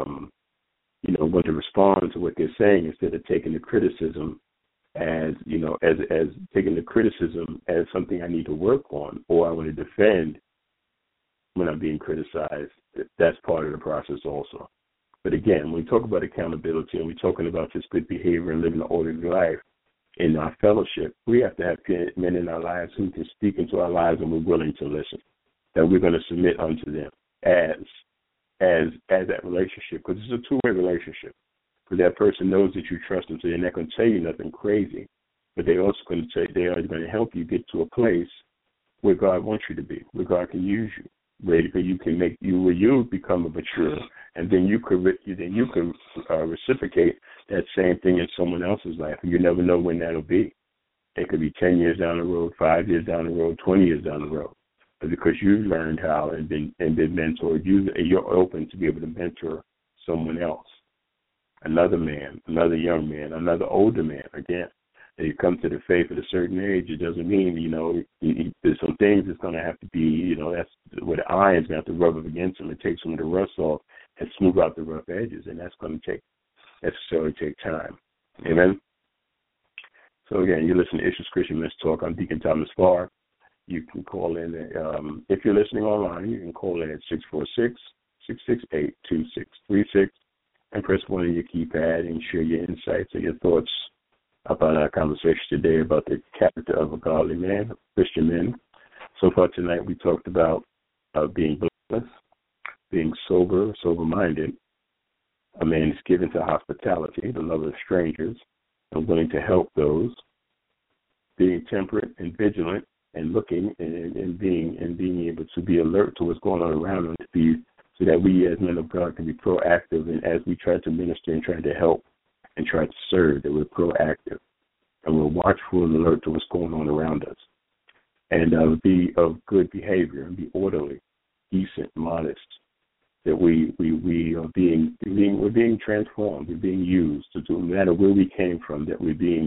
going to respond to what they're saying instead of taking the criticism as taking the criticism as something I need to work on, or I want to defend when I'm being criticized. That's part of the process also. But again, when we talk about accountability and we're talking about just good behavior and living an orderly life in our fellowship, we have to have men in our lives who can speak into our lives and we're willing to listen, that we're going to submit unto them as that relationship, because it's a two-way relationship. Because that person knows that you trust them, so they're not going to tell you nothing crazy, but they're also going to they are going to help you get to a place where God wants you to be, where God can use you, where you can where you become a mature, and then you can reciprocate that same thing in someone else's life, and you never know when that'll be. It could be 10 years down the road, 5 years down the road, 20 years down the road. But because you've learned how and been mentored, you're open to be able to mentor someone else, another man, another young man, another older man. Again, if you come to the faith at a certain age, it doesn't mean, there's some things that's going to have to be, that's where the iron's going to have to rub up against them and take some of the rust off and smooth out the rough edges, and that's going to necessarily take time. Amen? So again, you listen to Issues Christian Men's Talk. I'm Deacon Thomas Farr. You can call in, if you're listening online, you can call in at 646-668-2636 and press 1 on your keypad and share your insights and your thoughts about our conversation today about the character of a godly man, Christian men. So far tonight we talked about being blameless, being sober-minded. A man is given to hospitality, the love of strangers, and willing to help those, being temperate and vigilant, and looking and being able to be alert to what's going on around us, so that we as men of God can be proactive, and as we try to minister and try to help and try to serve, that we're proactive and we're watchful and alert to what's going on around us, and be of good behavior and be orderly, decent, modest. That we're being transformed, we're being used to do, no matter where we came from. That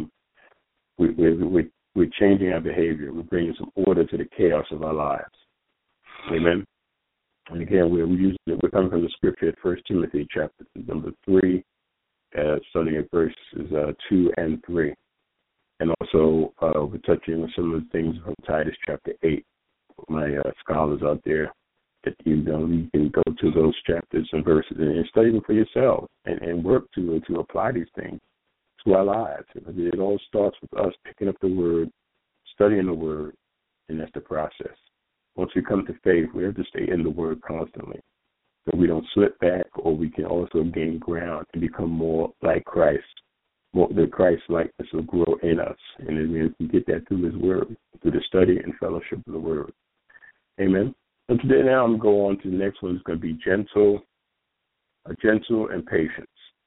we're changing our behavior. We're bringing some order to the chaos of our lives. Amen. And again, we're coming from the scripture at 1 Timothy chapter number 3, starting at verses 2 and 3. And also we're touching on some of the things from Titus chapter 8. My scholars out there, that you can go to those chapters and verses and study them for yourself and work to apply these things to our lives. It all starts with us picking up the Word, studying the Word, and that's the process. Once we come to faith, we have to stay in the Word constantly, so we don't slip back, or we can also gain ground and become more like Christ. The Christ likeness will grow in us, and then we get that through His Word, through the study and fellowship of the Word. Amen. So today now I'm going to go on to the next one. It's going to be gentle and patience.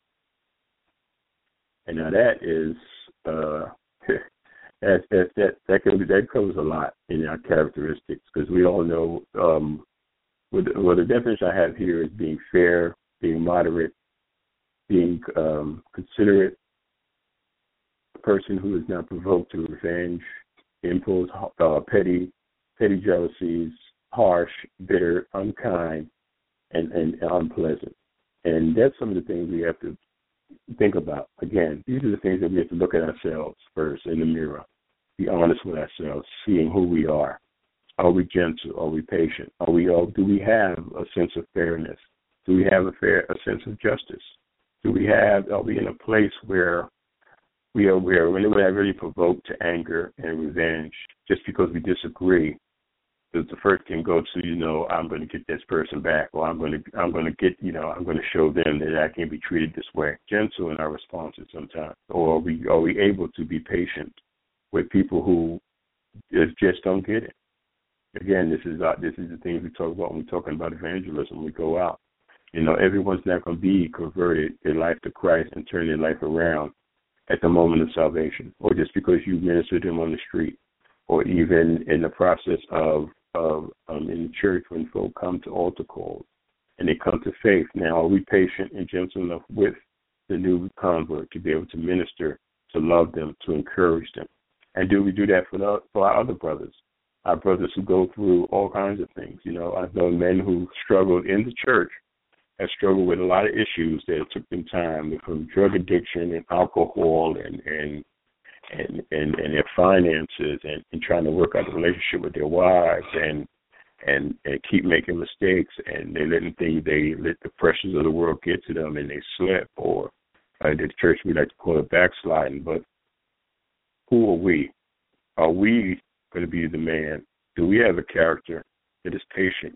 And now that is that covers a lot in our characteristics, because we all know the definition I have here is being fair, being moderate, being considerate, a person who is not provoked to revenge, impulse, petty jealousies, harsh, bitter, unkind, and unpleasant. And that's some of the things we have to think about. Again, these are the things that we have to look at ourselves first in the mirror, be honest with ourselves, seeing who we are. Are we gentle? Are we patient? Do we have a sense of fairness? Do we have a sense of justice? Are we in a place where we're not really provoked to anger and revenge just because we disagree? Because the first can go to, I'm going to get this person back, or I'm going to show them that I can't be treated this way. Gentle in our responses sometimes, or are we able to be patient with people who just don't get it? Again, this is the things we talk about when we're talking about evangelism. When we go out, everyone's not going to be converted their life to Christ and turn their life around at the moment of salvation, or just because you ministered them on the street, or even in the process of in the church when folk come to altar calls and they come to faith. Now, are we patient and gentle enough with the new convert to be able to minister, to love them, to encourage them? And do we do that for our other brothers, our brothers who go through all kinds of things? I've known men who struggled in the church, have struggled with a lot of issues that took them time, from drug addiction and alcohol and their finances and trying to work out the relationship with their wives and keep making mistakes, and they let the pressures of the world get to them and they slip, or the church we like to call it backsliding. But who are we? Are we going to be the man? Do we have a character that is patient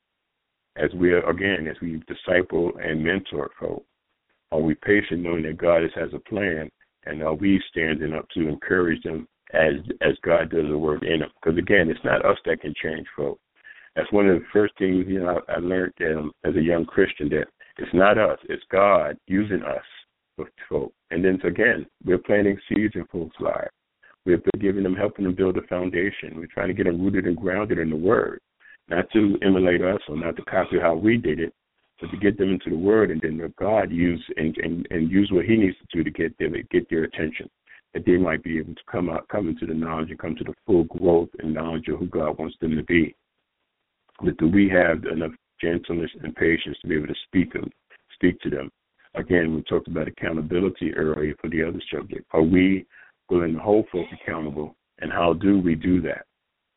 as we disciple and mentor folk? Are we patient knowing that God has a plan? And are we standing up to encourage them as God does the work in them? Because, again, it's not us that can change folk. That's one of the first things, I learned as a young Christian, that it's not us. It's God using us with folk. And then, again, we're planting seeds in folks' lives. We're helping them build a foundation. We're trying to get them rooted and grounded in the Word, not to emulate us or not to copy how we did it, but to get them into the Word, and then God use what He needs to do to get their attention, that they might be able to come into the knowledge and come to the full growth and knowledge of who God wants them to be. But do we have enough gentleness and patience to be able to speak to them? Again, we talked about accountability earlier for the other subject. Are we willing to hold folks accountable, and how do we do that?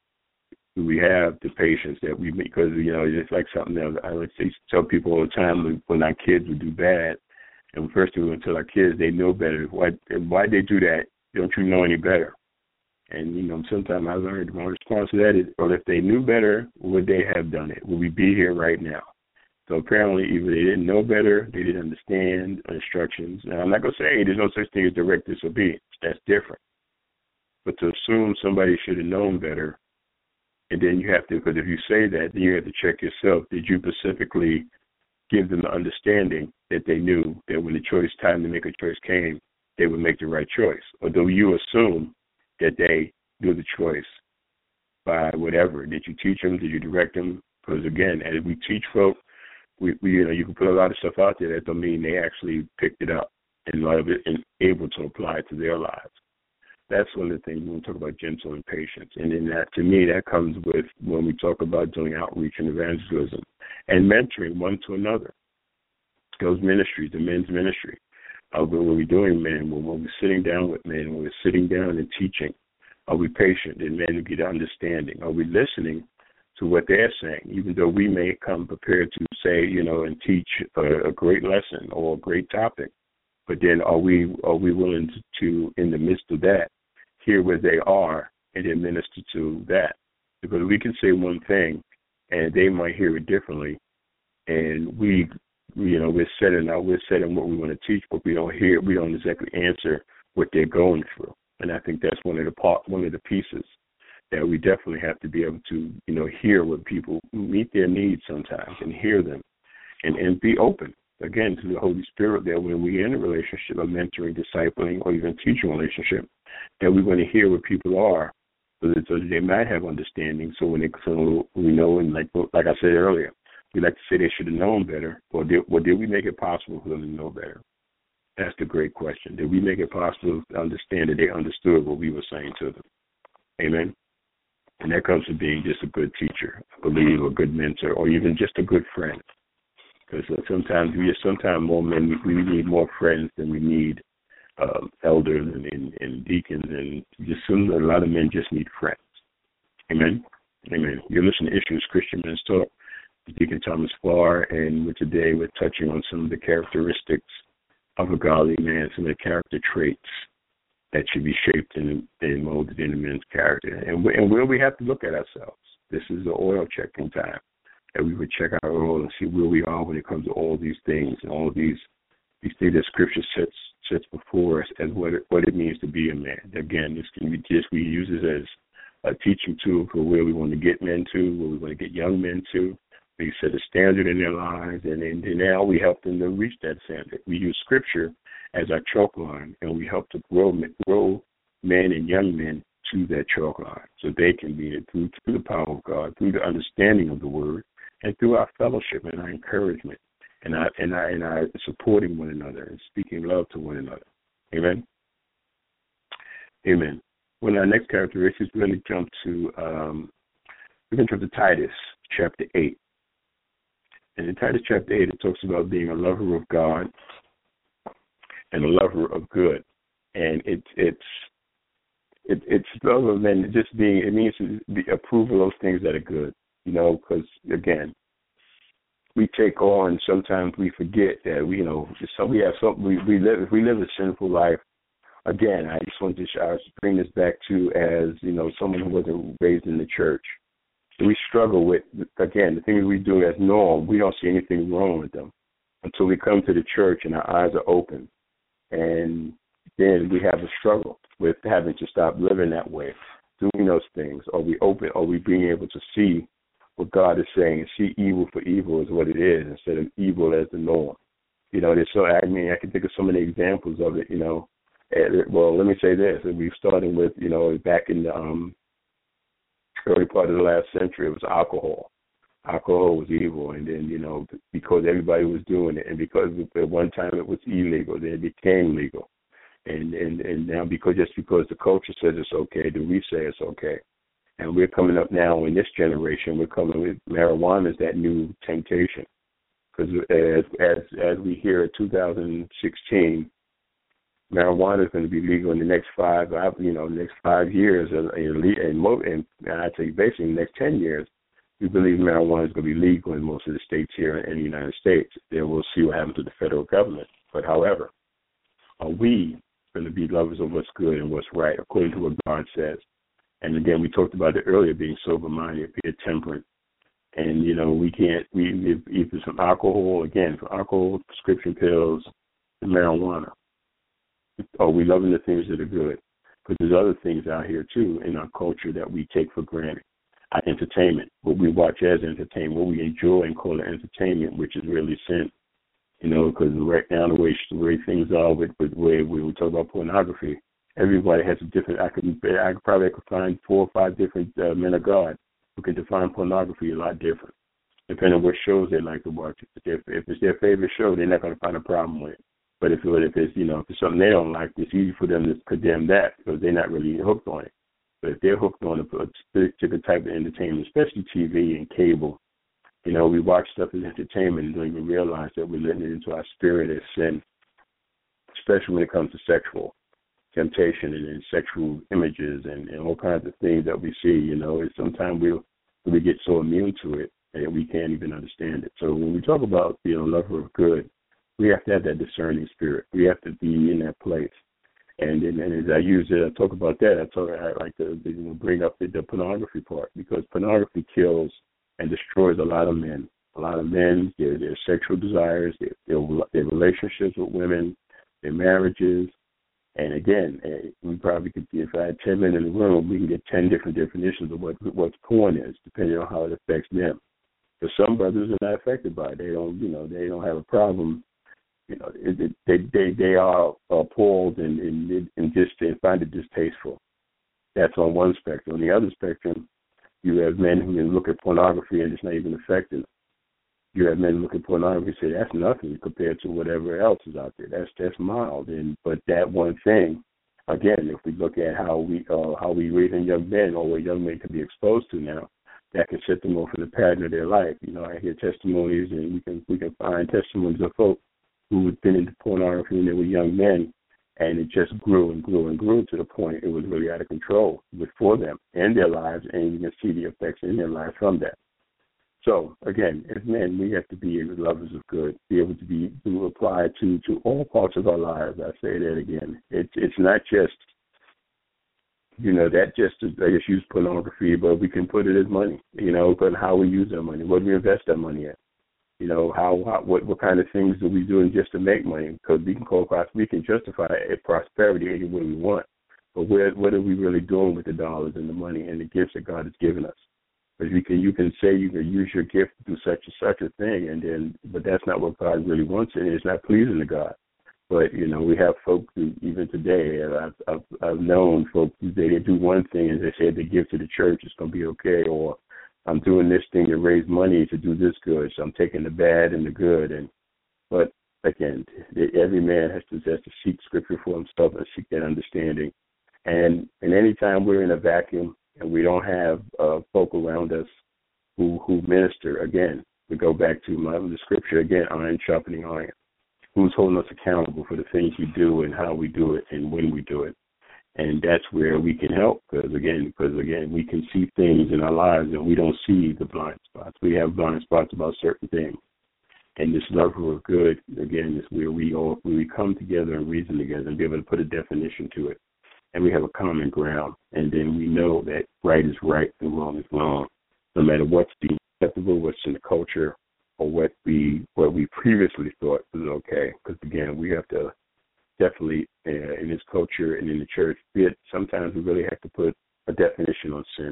Do we have the patience that we, because, it's like something that I would tell people all the time when our kids would do bad, and first we would tell our kids they know better. Why they do that? Don't you know any better? And, sometimes I learned my response to that is, well, if they knew better, would they have done it? Would we be here right now? So apparently either they didn't know better, they didn't understand instructions. Now, I'm not going to say there's no such thing as direct disobedience. That's different. But to assume somebody should have known better, and then you have to, because if you say that, then you have to check yourself. Did you specifically give them the understanding that they knew that when the time to make a choice came, they would make the right choice? Or do you assume that they do the choice by whatever? Did you teach them? Did you direct them? Because, again, as we teach folk, we you can put a lot of stuff out there that don't mean they actually picked it up and love it and able to apply it to their lives. That's one of the things when we talk about gentle and patience. And then that, to me, that comes with when we talk about doing outreach and evangelism and mentoring one to another. Those ministries, the men's ministry. When we're doing men, when we're sitting down with men, when we're sitting down and teaching, are we patient and men get understanding? Are we listening to what they're saying, even though we may come prepared to say, and teach a great lesson or a great topic? But then are we willing to, in the midst of that, hear where they are and then minister to that? Because we can say one thing and they might hear it differently, and we're setting what we want to teach, but we don't exactly answer what they're going through. And I think that's one of the pieces that we definitely have to be able to, hear what people, meet their needs sometimes and hear them and be open, again, to the Holy Spirit, that when we're in a relationship, a mentoring, discipling, or even teaching relationship, that we want to hear what people are so that they might have understanding. So we know, and like I said earlier, we like to say they should have known better, or did we make it possible for them to know better? That's the great question. Did we make it possible to understand that they understood what we were saying to them? Amen. And that comes to being just a good teacher, I believe, or a good mentor, or even just a good friend. Because sometimes more men, we need more friends than we need elders and deacons, and just a lot of men just need friends. Amen. Amen. You're listening to Issues Christian Men's Talk. Deacon Thomas Farr, and today we're touching on some of the characteristics of a godly man, some of the character traits that should be shaped and molded in a man's character, and where we have to look at ourselves. This is the oil checking time, that we would check our oil and see where we are when it comes to all these things and all these things that Scripture sets before us as what it means to be a man. Again, this can be just, we use this as a teaching tool for where we want to get men to, where we want to get young men to. We set a standard in their lives, and now we help them to reach that standard. We use Scripture as our chalk line, and we help to grow men and young men to that chalk line, so they can be it through the power of God, through the understanding of the Word, and through our fellowship and our encouragement, and our supporting one another and speaking love to one another. Amen. Amen. Well, our next characteristics, we're going to jump to Titus chapter 8. And in Titus chapter 8, it talks about being a lover of God and a lover of good. And it's love of men just being, it means to be approve of those things that are good, because, again, we take on, sometimes we forget that, we live a sinful life. Again, I just want to bring this back to, as, someone who wasn't raised in the church. We struggle with, again, the things we do as norm. We don't see anything wrong with them until we come to the church and our eyes are open. And then we have a struggle with having to stop living that way, doing those things. Are we being able to see what God is saying and see evil for evil is what it is instead of evil as the norm? I can think of so many examples of it, Well, let me say this. We're starting with, back in the early part of the last century, it was alcohol. Alcohol was evil, and then, because everybody was doing it, and because at one time it was illegal, then it became legal. And now because the culture says it's okay, then we say it's okay. And we're coming up now in this generation, we're coming with marijuana is that new temptation. Because as we hear in 2016, marijuana is going to be legal in the next 5 years, and I'd say basically in the next 10 years. We believe marijuana is going to be legal in most of the states here in the United States. Then we'll see what happens to the federal government. But however, are we going to be lovers of what's good and what's right according to what God says? And again, we talked about it earlier, being sober-minded, being temperate. And, if it's from alcohol, prescription pills, and marijuana. Are we loving the things that are good? Because there's other things out here, too, in our culture that we take for granted. Our entertainment, what we watch as entertainment, what we enjoy and call it entertainment, which is really sin. Because right now the way things are with the way we talk about pornography, everybody has a different, I could find 4 or 5 different men of God who can define pornography a lot different, depending on what shows they like to watch. If it's their favorite show, they're not going to find a problem with it. But if it's something they don't like, it's easy for them to condemn that because they're not really hooked on it. But if they're hooked on a particular type of entertainment, especially TV and cable, we watch stuff as entertainment and don't even realize that we're letting it into our spirit as sin, especially when it comes to sexual temptation and sexual images and all kinds of things that we see. Sometimes we get so immune to it that we can't even understand it. So when we talk about being a lover of good, we have to have that discerning spirit. We have to be in that place. And as I talk about that, I like to bring up the pornography part, because pornography kills and destroys a lot of men. A lot of men, their sexual desires, their relationships with women, their marriages. And again, we probably could, if I had 10 men in the room, we can get 10 different definitions of what porn is, depending on how it affects them. But some brothers are not affected by it. They don't have a problem. They are appalled and find it distasteful. That's on one spectrum. On the other spectrum, you have men who can look at pornography and it's not even affecting them. You have men looking at pornography and say that's nothing compared to whatever else is out there. That's mild. But that one thing, again, if we look at how we raising young men or what young men can be exposed to now, that can set them off in the pattern of their life. I hear testimonies, and we can find testimonies of folks who had been into pornography when they were young men, and it just grew and grew and grew to the point it was really out of control for them and their lives, and you can see the effects in their lives from that. So, again, as men, we have to be lovers of good, be able to apply to all parts of our lives. I say that again. It's not just, that just, I guess, use pornography, but we can put it as money, but how we use our money, what do we invest our money in? What kind of things are we doing just to make money? Because we can justify prosperity any way we want, but what are we really doing with the dollars and the money and the gifts that God has given us? Because you can say you can use your gift to do such and such a thing, but that's not what God really wants, and it's not pleasing to God. But we have folks who, even today, I've known folks who they do one thing and they say they give to the church, it's going to be okay, or I'm doing this thing to raise money to do this good, so I'm taking the bad and the good. But again, every man has to seek Scripture for himself and seek that understanding. And any time we're in a vacuum and we don't have folk around us who minister, again, we go back to the Scripture again: iron sharpening iron. Who's holding us accountable for the things we do and how we do it and when we do it? And that's where we can help, because again, we can see things in our lives and we don't see the blind spots. We have blind spots about certain things. And this love of good, again, is where we come together and reason together and be able to put a definition to it. And we have a common ground. And then we know that right is right and wrong is wrong, no matter what's deemed acceptable, what's in the culture, or what we previously thought was okay. Because, again, we have to definitely, in this culture and in the church, sometimes we really have to put a definition on sin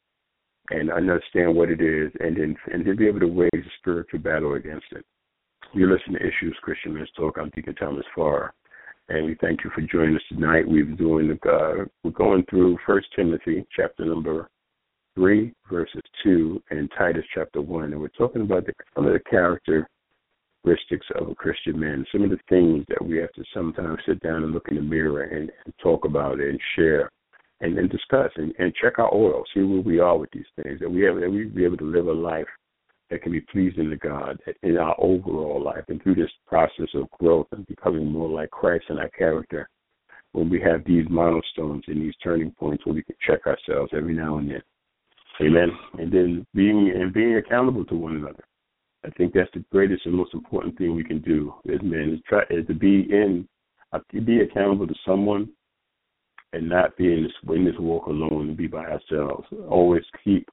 and understand what it is, and then be able to wage a spiritual battle against it. You're listening to Issues Christian Men's Talk. I'm Deacon Thomas Farr, and we thank you for joining us tonight. We're going through 1 Timothy chapter number 3, verses 2, and Titus chapter 1, and we're talking about some of the characteristics of a Christian man, some of the things that we have to sometimes sit down and look in the mirror and talk about and share and then discuss and check our oil, see where we are with these things, that we be able to live a life that can be pleasing to God in our overall life, and through this process of growth and becoming more like Christ in our character, when we have these milestones and these turning points where we can check ourselves every now and then. Amen. And then being accountable to one another. I think that's the greatest and most important thing we can do as men is to be accountable to someone and not be in this walk alone and be by ourselves. Always keep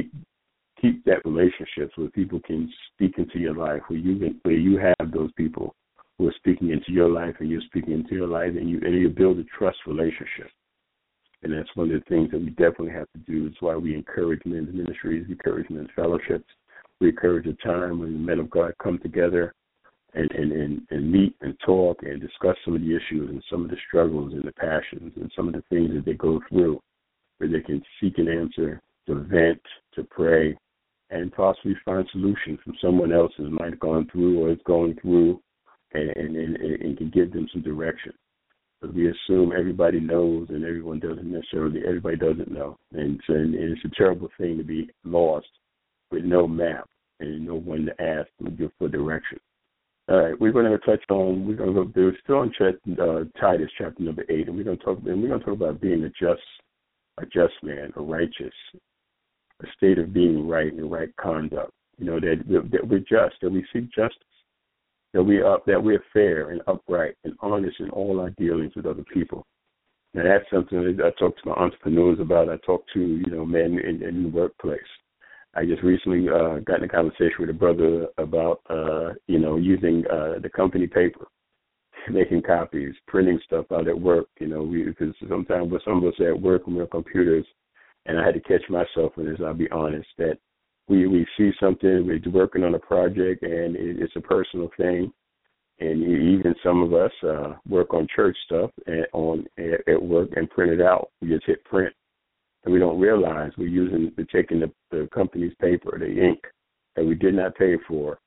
that relationship so that people can speak into your life, where you have those people who are speaking into your life and you're speaking into your life, and you build a trust relationship. And that's one of the things that we definitely have to do. That's why we encourage men's ministries, we encourage men's fellowships. We encourage a time when the men of God come together and meet and talk and discuss some of the issues and some of the struggles and the passions and some of the things that they go through, where they can seek an answer, to vent, to pray, and possibly find solutions from someone else that might have gone through or is going through, and can give them some direction. But we assume everybody knows, and everybody doesn't know. And it's a terrible thing to be lost with no map and no one to ask for direction. All right, we're going to we're still on Titus chapter number 8, and we're going to talk about being a just man, a righteous, a state of being right and right conduct. That we're just, that we seek justice, that we're fair and upright and honest in all our dealings with other people. Now that's something that I talk to my entrepreneurs about. I talk to men in the workplace. I just recently got in a conversation with a brother about using the company paper, making copies, printing stuff out at work. Because sometimes with some of us at work, we're on computers, and I had to catch myself in this. I'll be honest that we see something, we're working on a project, and it's a personal thing. And even some of us work on church stuff at work and print it out. We just hit print. And we don't realize we're taking the company's paper, the ink that we did not pay for,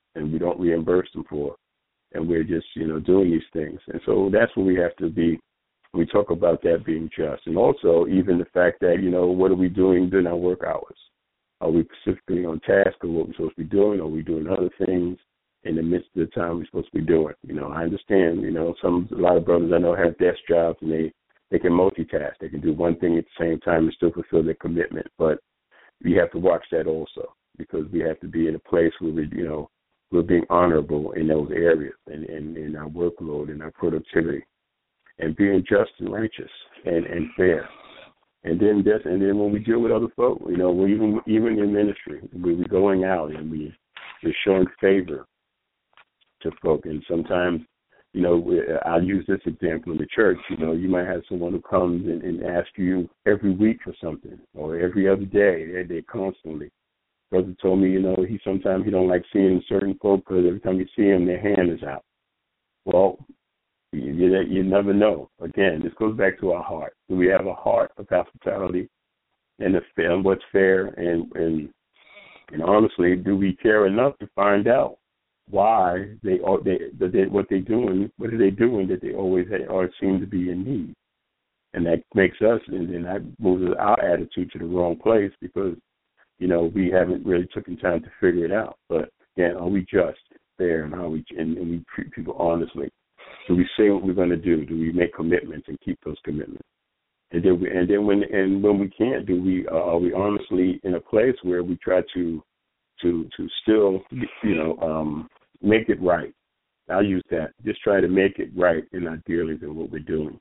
and we don't reimburse them for, and we're just, doing these things. And so that's what we have to be. We talk about that being just, and also even the fact that, what are we doing during our work hours? Are we specifically on task of what we're supposed to be doing? Are we doing other things in the midst of the time we're supposed to be doing? I understand, a lot of brothers I know have desk jobs, and they can multitask. They can do one thing at the same time and still fulfill their commitment. But we have to watch that also, because we have to be in a place where we're being honorable in those areas, and in our workload and our productivity, and being just and righteous and fair. And then when we deal with other folk, we even in ministry, we're going out and we're showing favor to folk. And sometimes, I'll use this example in the church. You might have someone who comes and asks you every week for something, or every other day. They're constantly. Brother told me, he sometimes he don't like seeing certain folk because every time you see them, their hand is out. Well, you never know. Again, this goes back to our heart. Do we have a heart of hospitality and what's fair? And honestly, do we care enough to find out why what they're doing? What are they doing that they always seem to be in need? And that makes us, and then that moves our attitude to the wrong place, because we haven't really taken time to figure it out. But again, are we just, fair, and and we treat people honestly? Do we say what we're going to do? Do we make commitments and keep those commitments? And then when we can't, are we honestly in a place where we try to still make it right? I'll use that. Just try to make it right in our dealings and what we're doing.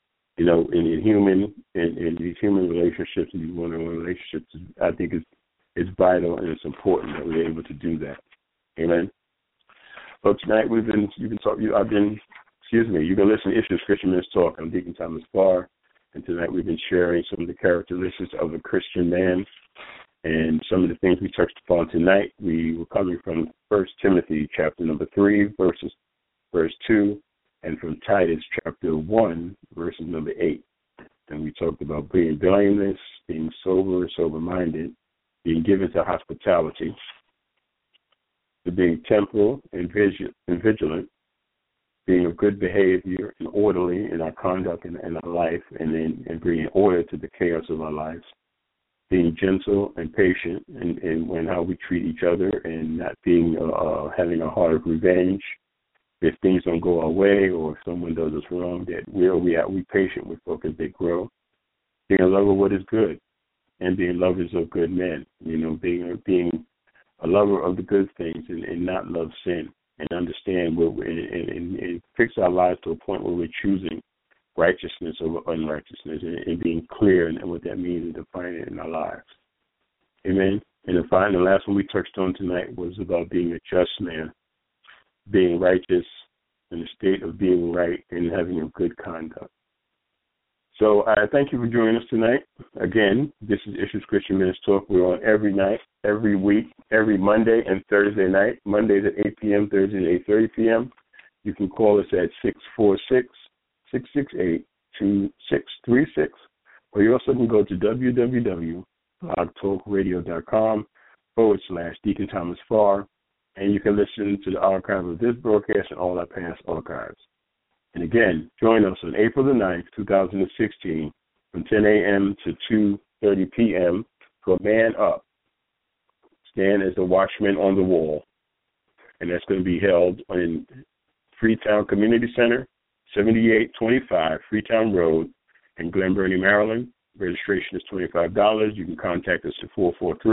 In these human relationships and these one-on-one relationships, I think it's vital and it's important that we're able to do that. Amen. Well, tonight you've been listening to Issues Christian Men's Talk. I'm Deacon Thomas Farr, and tonight we've been sharing some of the characteristics of a Christian man, and some of the things we touched upon tonight. We were coming from 1 Timothy chapter number 3, verse 2, and from Titus chapter 1, verses number 8. And we talked about being blameless, being sober-minded, being given to hospitality, to being temporal and vigilant, being of good behavior and orderly in our conduct and our life, and bringing order to the chaos of our lives, being gentle and patient in how we treat each other, and not being having a heart of revenge if things don't go our way or if someone does us wrong. That we patient with folk as they grow, being a lover of what is good, and being lovers of good men. Being a lover of the good things and not love sin, and understand and fix our lives to a point where we're choosing righteousness over unrighteousness, and being clear in what that means and defining it in our lives. Amen. And the last one we touched on tonight was about being a just man, being righteous in the state of being right and having a good conduct. So I thank you for joining us tonight. Again, this is Issues Christian Men's Talk. We're on every night, every week, every Monday and Thursday night. Mondays at 8 p.m., Thursdays at 8:30 p.m. You can call us at 646-668-2636, or you also can go to www.blogtalkradio.com/Deacon Thomas Farr, and you can listen to the archive of this broadcast and all our past archives. And again, join us on April the 9th, 2016, from 10 a.m. to 2:30 p.m. for Man Up. Stand as the watchman on the wall. And that's going to be held in Freetown Community Center, 7825 Freetown Road in Glen Burnie, Maryland. Registration is $25. You can contact us at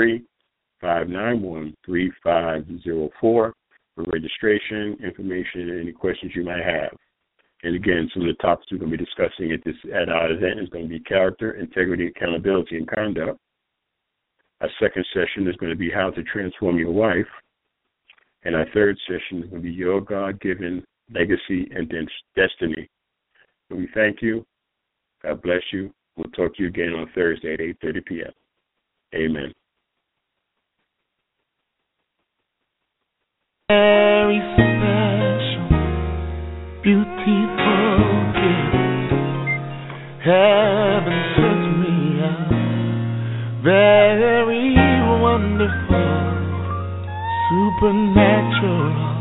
443-591-3504 for registration, information, and any questions you might have. And again, some of the topics we're going to be discussing at our event is going to be character, integrity, accountability, and conduct. Our second session is going to be how to transform your wife. And our third session is going to be your God-given legacy and destiny. So we thank you. God bless you. We'll talk to you again on Thursday at 8:30 p.m. Amen. Very special, beautiful gift, heaven sent me out, very wonderful, supernatural.